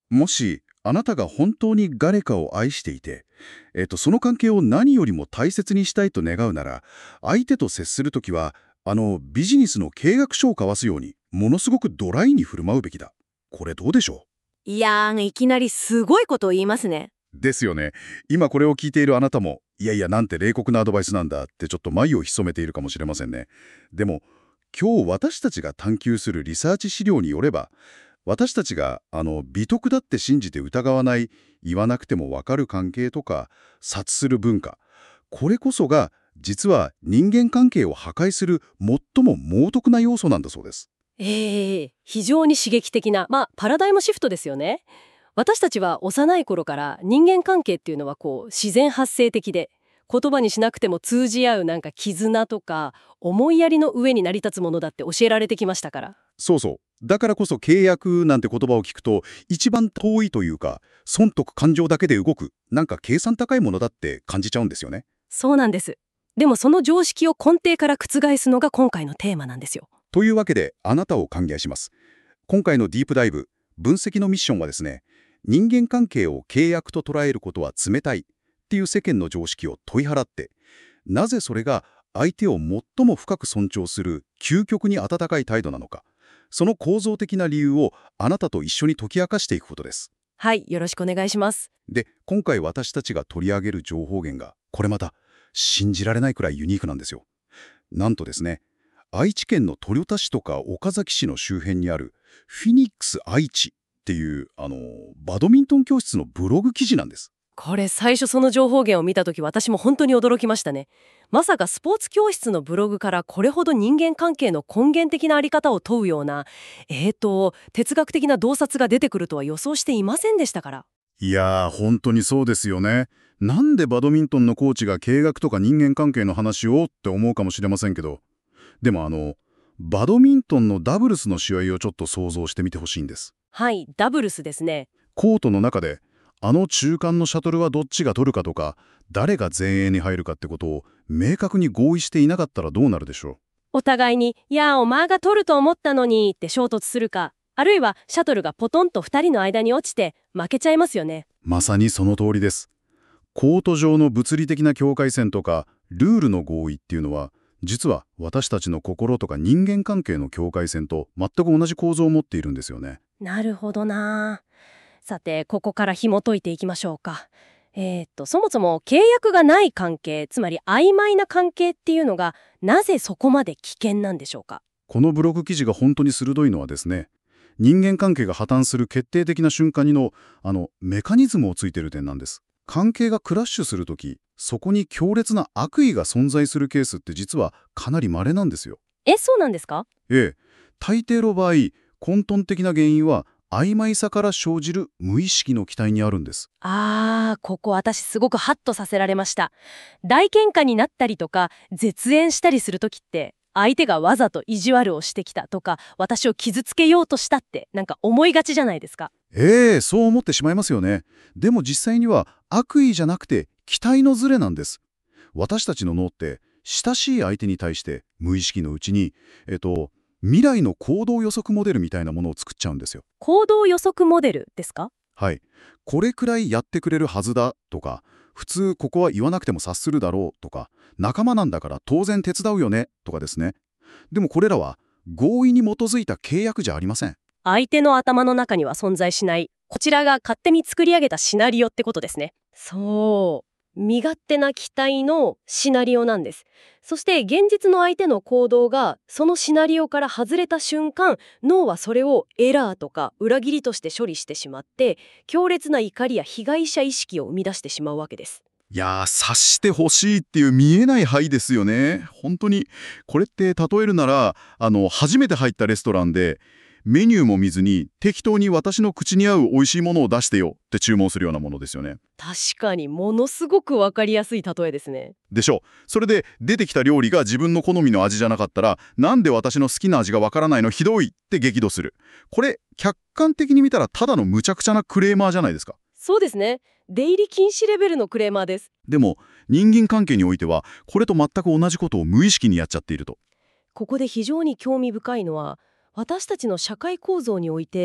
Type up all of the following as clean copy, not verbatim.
もし、あなたが本当に誰かを愛していて、その関係を何よりも大切にしたいと願うなら、相手と接するときは、ビジネスの契約書を交わすように、ものすごくドライに振る舞うべきだ。これどうでしょいやー、いきなりすごいことを言いますね。 うですよね。今これを聞いているあなたも、いやいや、なんて冷酷なアドバイスなんだってちょっと眉を潜めているかもしれませんね。でも、今日私たちが探求するリサーチ資料によれば、私たちが美徳だって信じて疑わない、言わなくてもわかる関係とか察する文化、これこそが実は人間関係を破壊する最も猛毒な要素なんだそうです。 非常に刺激的な、パラダイムシフトですよね。私たちは幼い頃から人間関係っていうのは自然発生的で、言葉にしなくても通じ合うなんか絆とか思いやりの上に成り立つものだって教えられてきましたから。 そうそう。だからこそ契約なんて言葉を聞くと一番遠いというか、損得感情だけで動く、なんか計算高いものだって感じちゃうんですよね。 そうなんです。でもその常識を根底から覆すのが今回のテーマなんですよ。 というわけであなたを歓迎します。今回のディープダイブ、分析のミッションはですね、人間関係を契約と捉えることは冷たいっていう世間の常識を問い払って、なぜそれが相手を最も深く尊重する究極に温かい態度なのか、その構造的な理由をあなたと一緒に解き明かしていくことです。 はい、よろしくお願いします。 で、今回私たちが取り上げる情報源が、これまた信じられないくらいユニークなんですよ。なんとですね、愛知県の豊田市とか岡崎市の周辺にあるフィニックス愛知っていうバドミントン教室のブログ記事なんです。 これ最初その情報源を見たとき私も本当に驚きましたね。まさかスポーツ教室のブログからこれほど人間関係の根源的なあり方を問うような、哲学的な洞察が出てくるとは予想していませんでしたから。 いやー、本当にそうですよね。なんでバドミントンのコーチが経営学とか人間関係の話をって思うかもしれませんけど、でもバドミントンのダブルスの試合をちょっと想像してみてほしいんです。 はい、ダブルスですね。 コートの中で、中間のシャトルはどっちが取るかとか、誰が前衛に入るかってことを明確に合意していなかったらどうなるでしょお互いに、いや、お前が取ると思ったのにって衝突するか、あるいはシャトルがポトンと2人の間に落ちて負けちゃいますよね。 う。まさにその通りです。コート上の物理的な境界線とか、ルールの合意っていうのは、実は私たちの心とか人間関係の境界線と全く同じ構造を持っているんですよね。 なるほどな。さて、ここから紐解いていきましょうか。そもそも契約がない関係、つまり曖昧な関係っていうのが、なぜそこまで危険なんでしょうか。 このブログ記事が本当に鋭いのはですね、人間関係が破綻する決定的な瞬間にの、メカニズムをついている点なんです。関係がクラッシュするとき、そこに強烈な悪意が存在するケースって実はかなり稀なんですよ。 そうなんですか。 ええ、大抵の場合、根本的な原因は曖昧さから生じる無意識の期待にあるんです。 ここ私すごくハッとさせられました。大喧嘩になったりとか、絶縁したりするときって、相手がわざと意地悪をしてきたとか、私を傷つけようとしたってなんか思いがちじゃないですか。 そう思ってしまいますよね。でも実際には悪意じゃなくて期待のズレなんです。私たちの脳って親しい相手に対して無意識のうちに、未来の行動予測モデルみたいなものを作っちゃうんですよ。 行動予測モデルですか。 はい。これくらいやってくれるはずだとか、普通ここは言わなくても察するだろうとか、仲間なんだから当然手伝うよねとかですね。でもこれらは合意に基づいた契約じゃありません。 相手の頭の中には存在しない、こちらが勝手に作り上げたシナリオってことですね。そう。身勝手な期待のシナリオなんです。そして現実の相手の行動がそのシナリオから外れた瞬間、脳はそれをエラーとか裏切りとして処理してしまって、強烈な怒りや被害者意識を生み出してしまうわけです。 いやー、察してほしいっていう見えない範囲ですよね。本当に。これって例えるなら、初めて入ったレストランで、メニューも見ずに適当に私の口に合う美味しいものを出してよって注文するようなものですよね。 確かにものすごくわかりやすい例えですね。 でしょう。それで出てきた料理が自分の好みの味じゃなかったら、なんで私の好きな味がわからないのひどいって激怒する。これ、客観的に見たらただの無茶苦茶なクレーマーじゃないですか。 そうですね。出入り禁止レベルのクレーマーです。 でも、人間関係においては、これと全く同じことを無意識にやっちゃっていると。 ここで非常に興味深いのは、私たちの社会構造において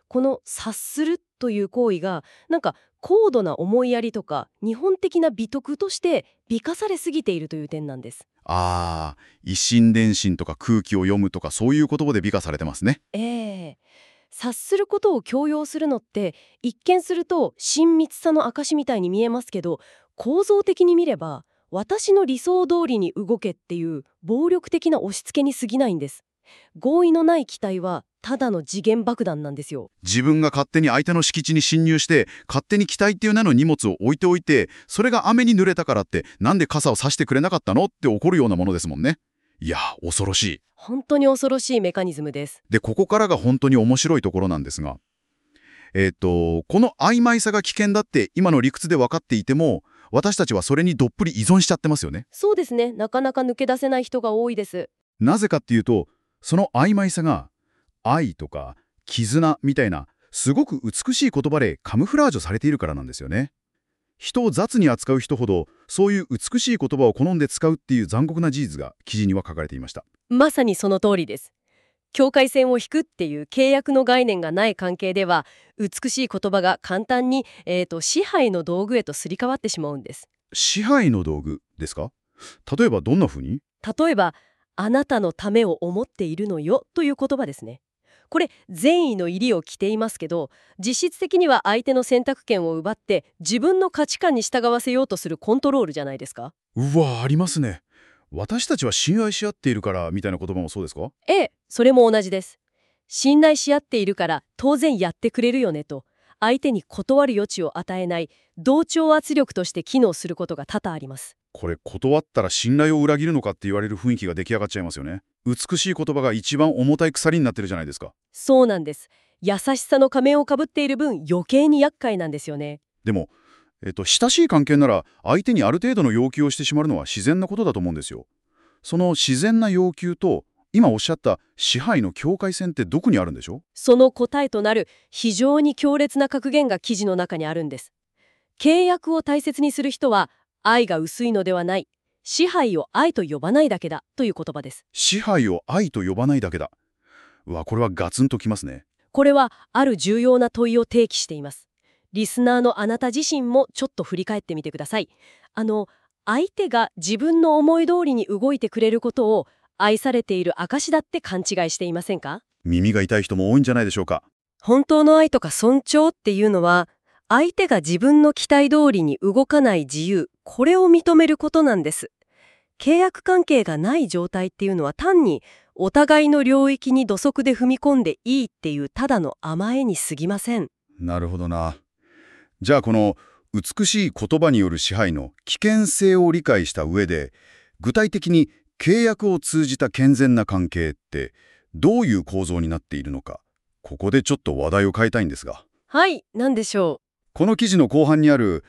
この察するという行為がなんか高度な思いやりとか日本的な美徳として美化されすぎているという点なんです。 一心伝心とか空気を読むとかそういう言葉で美化されてますね。 察することを強要するのって一見すると親密さの証みたいに見えますけど、構造的に見れば私の理想通りに動けっていう暴力的な押し付けに過ぎないんです。合意のない期待はただの時限爆弾なんですよ。 自分が勝手に相手の敷地に侵入して勝手に期待っていう名の荷物を置いておいて、それが雨に濡れたからってなんで傘を差してくれなかったのって怒るようなものですもんね。いや、恐ろしい。 本当に恐ろしいメカニズムです。 で、ここからが本当に面白いところなんですが、この曖昧さが危険だって今の理屈で分かっていても、私たちはそれにどっぷり依存しちゃってますよね。 そうですね。なかなか抜け出せない人が多いです。 なぜかっていうと、その曖昧さが愛とか絆みたいなすごく美しい言葉でカムフラージュされているからなんですよね。人を雑に扱う人ほどそういう美しい言葉を好んで使うっていう残酷な事実が記事には書かれていました。 まさにその通りです。境界線を引くっていう契約の概念がない関係では、美しい言葉が簡単に、支配の道具へとすり替わってしまうんです。 支配の道具ですか？例えばどんな風に？ 例えば、あなたのためを思っているのよという言葉ですね。これ、善意の入りを着ていますけど、実質的には相手の選択権を奪って自分の価値観に従わせようとするコントロールじゃないですか。 うわ、ありますね。私たちは信頼し合っているからみたいな言葉もそうですか？ それも同じです。信頼し合っているから当然やってくれるよねと、相手に断る余地を与えない同調圧力として機能することが多々あります。 これ断ったら信頼を裏切るのかって言われる雰囲気が出来上がっちゃいますよね。美しい言葉が一番重たい鎖になってるじゃないですか。 そうなんです。優しさの仮面をかぶっている分余計に厄介なんですよね。 でも、親しい関係なら相手にある程度の要求をしてしまうのは自然なことだと思うんですよ。その自然な要求と今おっしゃった支配の境界線ってどこにあるんでしょう？ その答えとなる非常に強烈な格言が記事の中にあるんです。契約を大切にする人は愛が薄いのではない、支配を愛と呼ばないだけだという言葉です。 支配を愛と呼ばないだけだ。これはガツンときますね。 これはある重要な問いを提起しています。リスナーのあなた自身もちょっと振り返ってみてください。相手が自分の思い通りに動いてくれることを愛されている証だって勘違いしていませんか？ 耳が痛い人も多いんじゃないでしょうか。 本当の愛とか尊重っていうのは、相手が自分の期待通りに動かない自由、これを認めることなんです。契約関係がない状態っていうのは単にお互いの領域に土足で踏み込んでいいっていうただの甘えに過ぎません。 なるほどな。じゃあこの美しい言葉による支配の危険性を理解した上で、具体的に契約を通じた健全な関係ってどういう構造になっているのか、ここでちょっと話題を変えたいんですが。 はい、何でしょこの記事の後半にある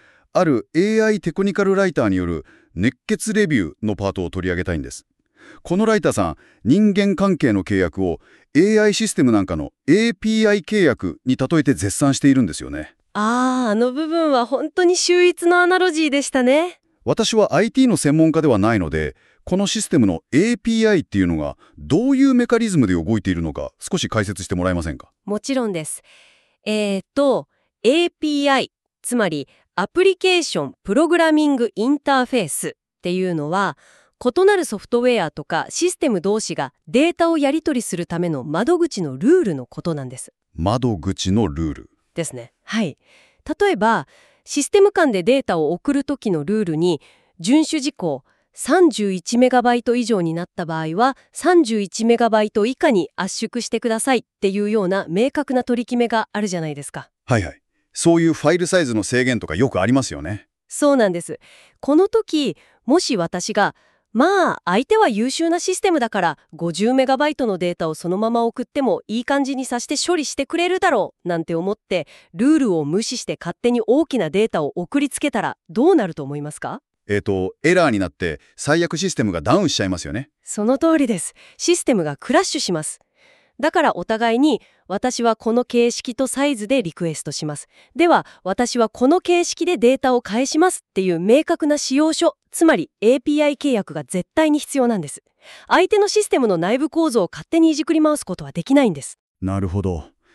AI テクニカルライターによる熱血レビューのパートを取り上げたいんです。このライターさん、人間関係の契約を AI システムなんかの API 契約に例えて絶賛しているんですよね。 あの部分は本当に秀逸なアナロジーでしたね。 私は IT の専門家ではないので、このシステムの API っていうのがどういうメカニズムで動いているのか少し解説してもらえませんか？ もちろんです。API、つまりアプリケーションプログラミングインターフェースっていうのは、異なるソフトウェアとかシステム同士がデータをやり取りするための窓口のルールのことなんです。 窓口のルールですね。はい。例えば、システム間でデータを送るときのルールに、遵守事項31メガバイト以上になった場合は、31メガバイト以下に圧縮してくださいっていうような明確な取り決めがあるじゃないですか。 はいはい。そういうファイルサイズの制限とかよくありますよね。 そうなんです。この時、もし私が、相手は優秀なシステムだから50メガバイトのデータをそのまま送ってもいい感じにさして処理してくれるだろうなんて思ってルールを無視して勝手に大きなデータを送りつけたらどうなると思いますか？ エラーになって最悪システムがダウンしちゃいますよね。 その通りです。システムがクラッシュします。だからお互いに私はこの形式とサイズでリクエストします。では私はこの形式でデータを返しますっていう明確な仕様書、つまり API 契約が絶対に必要なんです。相手のシステムの内部構造を勝手にいじくり回すことはできないんです。 なるほど。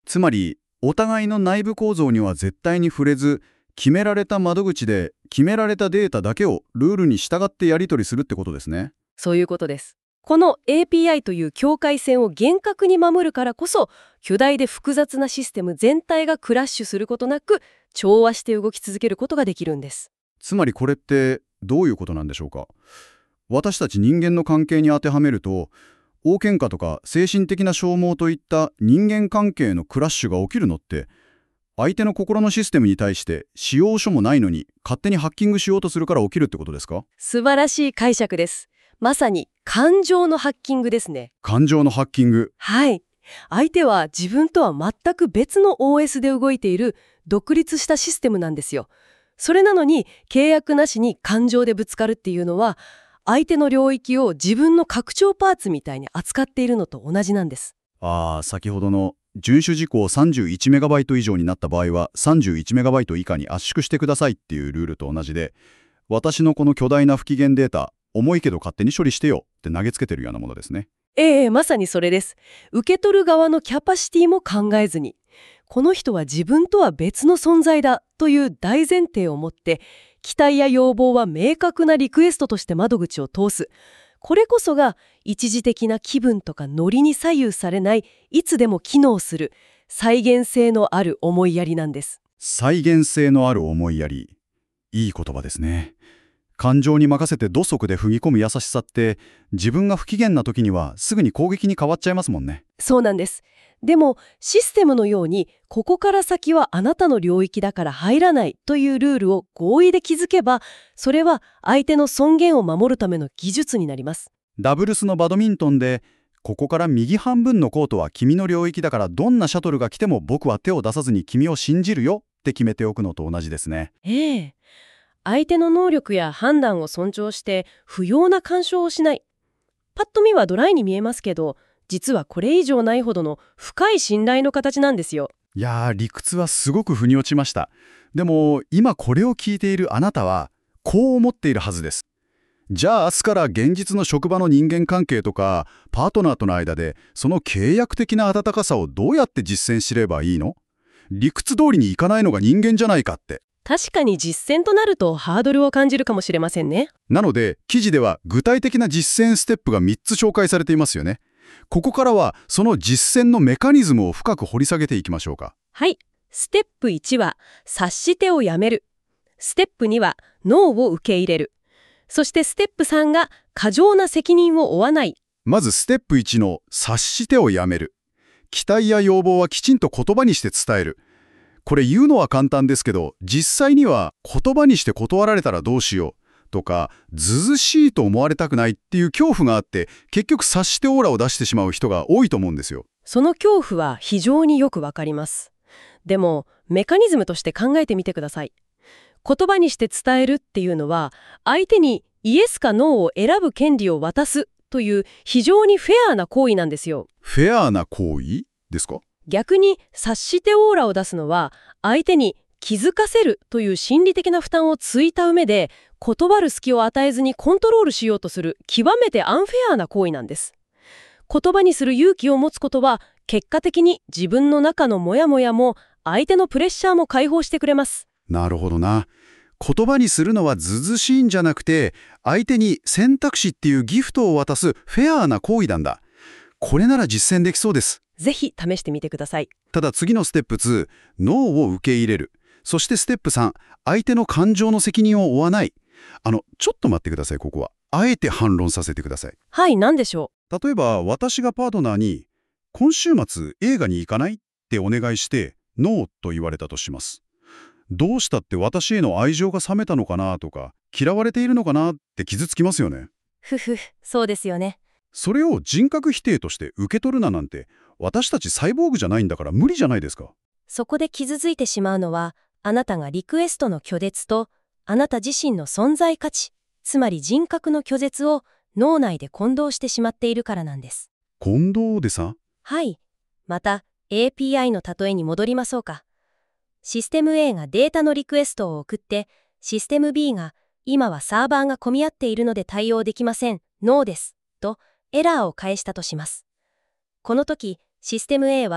つまり、お互いの内部構造には絶対に触れず、決められた窓口で決められたデータだけをルールに従ってやり取りするってことですね。 そういうことです。この API という境界線を厳格に守るからこそ、巨大で複雑なシステム全体がクラッシュすることなく、調和して動き続けることができるんです。 つまりこれってどういうことなんでしょうか。私たち人間の関係に当てはめると、大喧嘩とか精神的な消耗といった人間関係のクラッシュが起きるのって、相手の心のシステムに対して使用書もないのに勝手にハッキングしようとするから起きるってことですか？ 素晴らしい解釈です。まさに感情のハッキングですね。 感情のハッキング。 はい。相手は自分とは全く別の OS で動いている独立したシステムなんですよ。それなのに契約なしに感情でぶつかるっていうのは、相手の領域を自分の拡張パーツみたいに扱っているのと同じなんです。 先ほどの遵守事項 31MB 以上になった場合は 31MB 以下に圧縮してくださいっていうルールと同じで、私のこの巨大な不機嫌データ、重いけど勝手に処理してよって投げつけてるようなものですね。 まさにそれです。受け取る側のキャパシティも考えずに、この人は自分とは別の存在だという大前提を持って、期待や要望は明確なリクエストとして窓口を通す。これこそが一時的な気分とかノリに左右されない、いつでも機能する再現性のある思いやりなんです。 再現性のある思いやり。いい言葉ですね。感情に任せて土足で踏み込む優しさって、自分が不機嫌な時にはすぐに攻撃に変わっちゃいますもんね。 そうなんです。でもシステムのように、ここから先はあなたの領域だから入らないというルールを合意で築けば、それは相手の尊厳を守るための技術になります。 ダブルスのバドミントンで、ここから右半分のコートは君の領域だからどんなシャトルが来ても僕は手を出さずに君を信じるよって決めておくのと同じですね。 相手の能力や判断を尊重して不要な干渉をしない。パッと見はドライに見えますけど、実はこれ以上ないほどの深い信頼の形なんですよ。 いやー、理屈はすごく腑に落ちました。でも今これを聞いているあなたはこう思っているはずです。じゃあ明日から現実の職場の人間関係とかパートナーとの間でその契約的な温かさをどうやって実践すればいいの？理屈通りにいかないのが人間じゃないかって。 確かに実践となるとハードルを感じるかもしれませんね。 なので記事では具体的な実践ステップが3つ紹介されていますよね。ここからはその実践のメカニズムを深く掘り下げていきましょうか。 はい。ステップ1は察してをやめる。ステップ2はノーを受け入れる。そしてステップ3が過剰な責任を負わない。 まずステップ1の察してをやめる。期待や要望はきちんと言葉にして伝える。これ言うのは簡単ですけど、実際には言葉にして断られたらどうしようとか、ずうしいと思われたくないっていう恐怖があって、結局察してオーラを出してしまう人が多いと思うんですよ。 その恐怖は非常によくわかります。でも、メカニズムとして考えてみてください。言葉にして伝えるっていうのは、相手にイエスかノーを選ぶ権利を渡すという非常にフェアな行為なんですよ。 フェアな行為ですか？ 逆に察してオーラを出すのは、相手に気づかせるという心理的な負担をついた上で、断る隙を与えずにコントロールしようとする極めてアンフェアな行為なんです。言葉にする勇気を持つことは、結果的に自分の中のモヤモヤも相手のプレッシャーも解放してくれます。 なるほどな。言葉にするのはずずしいんじゃなくて、相手に選択肢っていうギフトを渡すフェアな行為なんだ。これなら実践できそうです。 ぜひ試してみてください。 ただ次のステップ2、ノーを受け入れる。そしてステップ3、相手の感情の責任を負わない。ちょっと待ってください、ここは。あえて反論させてください。 はい、何でしょ例えば、私がパートナーに、今週末映画に行かないってお願いして、ノーと言われたとします。どうしたって私への愛情が冷めたのかなとか、嫌われているのかなって傷つきますよね。 そうですよね。 それを人格否定として受け取るななんて、私たちサイボーグじゃないんだから無理じゃないですか。 そこで傷ついてしまうのは、あなたがリクエストの拒絶と、あなた自身の存在価値、つまり人格の拒絶を脳内で混同してしまっているからなんです。 混同でさ。 はい。また、API の例えに戻りましょうか。システム A がデータのリクエストを送って、システム B が、今はサーバーが混み合っているので対応できません、ノーです、とエラーを返したとします。この時、システム A は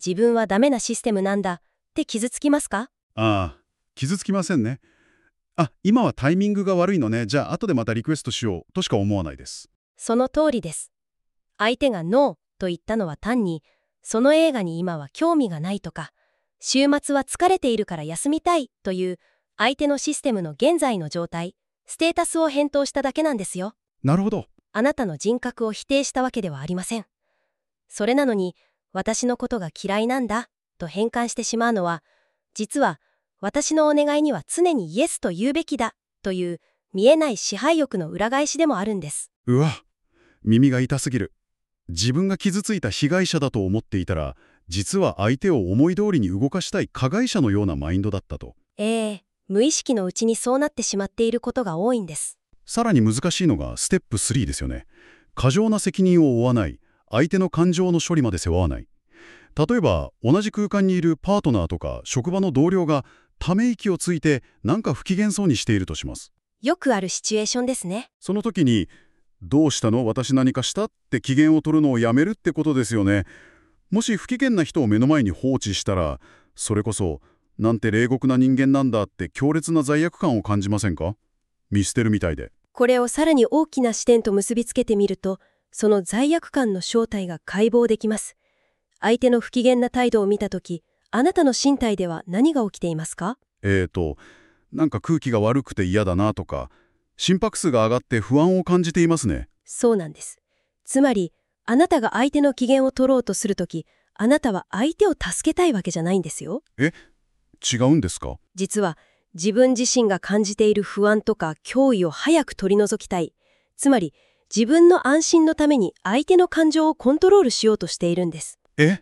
自分はダメなシステムなんだって傷つきますか？ ああ、傷つきませんね。今はタイミングが悪いのね。じゃあ後でまたリクエストしようとしか思わないです。 その通りです。相手がノーと言ったのは単に、その映画に今は興味がないとか、週末は疲れているから休みたいという相手のシステムの現在の状態、ステータスを返答しただけなんですよ。 なるほど。 あなたの人格を否定したわけではありません。それなのに、私のことが嫌いなんだと変換してしまうのは、実は私のお願いには常にイエスと言うべきだという見えない支配欲の裏返しでもあるんです。 うわ、耳が痛すぎる。自分が傷ついた被害者だと思っていたら、実は相手を思い通りに動かしたい加害者のようなマインドだったと。 無意識のうちにそうなってしまっていることが多いんです。 さらに難しいのがステップ3ですよね。過剰な責任を負わない、相手の感情の処理まで背負わない。例えば、同じ空間にいるパートナーとか職場の同僚がため息をついてなんか不機嫌そうにしているとします。 よくあるシチュエーションですね。 その時に、どうしたの？私何かした？って機嫌を取るのをやめるってことですよね。もし不機嫌な人を目の前に放置したら、それこそ、なんて冷酷な人間なんだって強烈な罪悪感を感じませんか？見捨てるみたいで。 これをさらに大きな視点と結びつけてみると、その罪悪感の正体が解剖できます。相手の不機嫌な態度を見たとき、あなたの身体では何が起きていますか？ なんか空気が悪くて嫌だなとか、心拍数が上がって不安を感じていますね。 そうなんです。つまり、あなたが相手の機嫌を取ろうとするとき、あなたは相手を助けたいわけじゃないんですよ。 違うんですか？ 実は、自分自身が感じている不安とか脅威を早く取り除きたい。つまり、自分の安心のために相手の感情をコントロールしようとしているんです。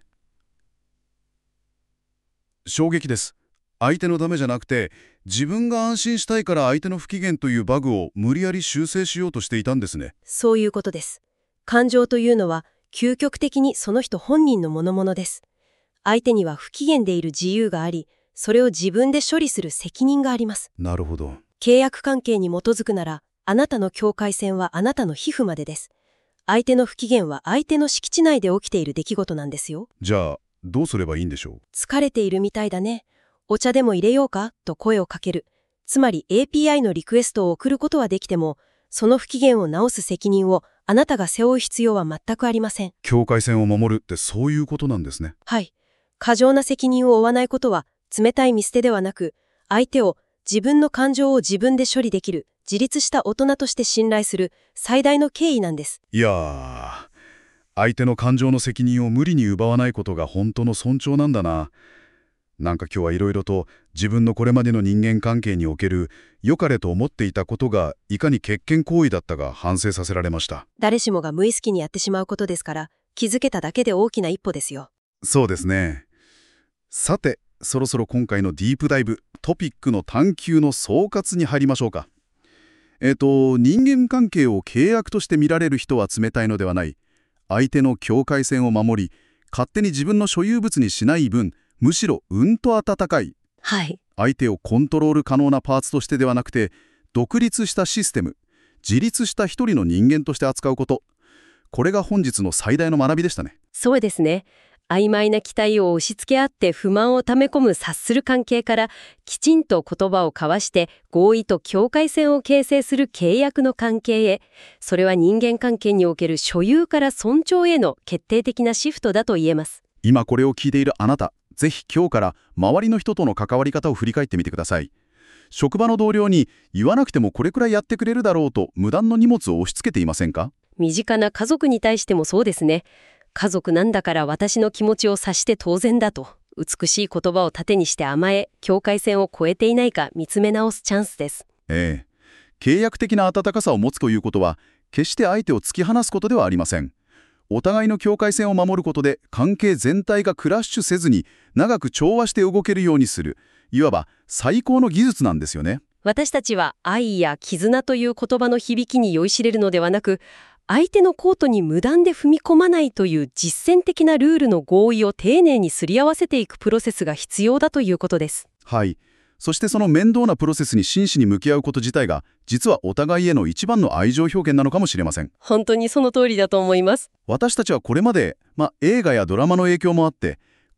衝撃です。相手のためじゃなくて、自分が安心したいから相手の不機嫌というバグを無理やり修正しようとしていたんですね。 そういうことです。感情というのは、究極的にその人本人の諸々です。相手には不機嫌でいる自由があり、それを自分で処理する責任があります。 なるほど。 契約関係に基づくなら、あなたの境界線はあなたの皮膚までです。相手の不機嫌は相手の敷地内で起きている出来事なんですよ。 じゃあ、どうすればいいんでしょう？ 疲れているみたいだね。お茶でも入れようかと声をかける。つまり API のリクエストを送ることはできても、その不機嫌を直す責任をあなたが背負う必要は全くありません。 境界線を守るってそういうことなんですね。 はい。過剰な責任を負わないことは、冷たい見捨てではなく、相手を自分の感情を自分で処理できる、自立した大人として信頼する最大の敬意なんです。 いやー、相手の感情の責任を無理に奪わないことが本当の尊重なんだな。なんか今日はいろいろと自分のこれまでの人間関係における良かれと思っていたことがいかに欠見行為だったか反省させられました。 誰しもが無意識にやってしまうことですから、気づけただけで大きな一歩ですよ。 そうですね。さて、そろそろ今回のディープダイブ、トピックの探求の総括に入りましょうか。人間関係を契約として見られる人は冷たいのではない。相手の境界線を守り、勝手に自分の所有物にしない分、むしろうんと温かい。 はい。 相手をコントロール可能なパーツとしてではなくて、独立したシステム、自立した一人の人間として扱うこと。これが本日の最大の学びでしたね。 そうですね。曖昧な期待を押し付け合って不満を溜め込む察する関係から、きちんと言葉を交わして合意と境界線を形成する契約の関係へ。それは人間関係における所有から尊重への決定的なシフトだと言えます。 今これを聞いているあなた、ぜひ今日から周りの人との関わり方を振り返ってみてください。職場の同僚に言わなくてもこれくらいやってくれるだろうと無断の荷物を押し付けていませんか？ 身近な家族に対してもそうですね。家族なんだから私の気持ちを察して当然だと、美しい言葉を盾にして甘え、境界線を越えていないか見つめ直すチャンスです。 契約的な温かさを持つということは、決して相手を突き放すことではありません。お互いの境界線を守ることで、関係全体がクラッシュせずに、長く調和して動けるようにする、いわば最高の技術なんですよね。 私たちは愛や絆という言葉の響きに酔いしれるのではなく、相手のコートに無断で踏み込まないという実践的なルールの合意を丁寧にすり合わせていくプロセスが必要だということです。 はい。そしてその面倒なプロセスに真摯に向き合うこと自体が、実はお互いへの一番の愛情表現なのかもしれません。 本当にその通りだと思います。 私たちはこれまで、映画やドラマの影響もあって、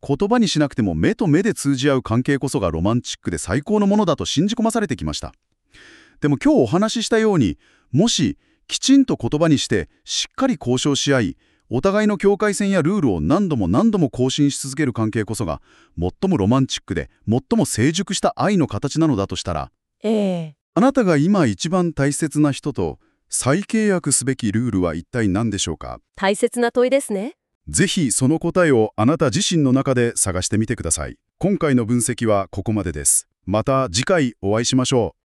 言葉にしなくても目と目で通じ合う関係こそがロマンチックで最高のものだと信じ込まされてきました。でも今日お話ししたように、もしきちんと言葉にしてしっかり交渉し合い、お互いの境界線やルールを何度も何度も更新し続ける関係こそが最もロマンチックで最も成熟した愛の形なのだとしたら、あなたが今一番大切な人と再契約すべきルールは一体何でしょうか？ 大切な問いですね。 ぜひその答えをあなた自身の中で探してみてください。今回の分析はここまでです。また次回お会いしましょう。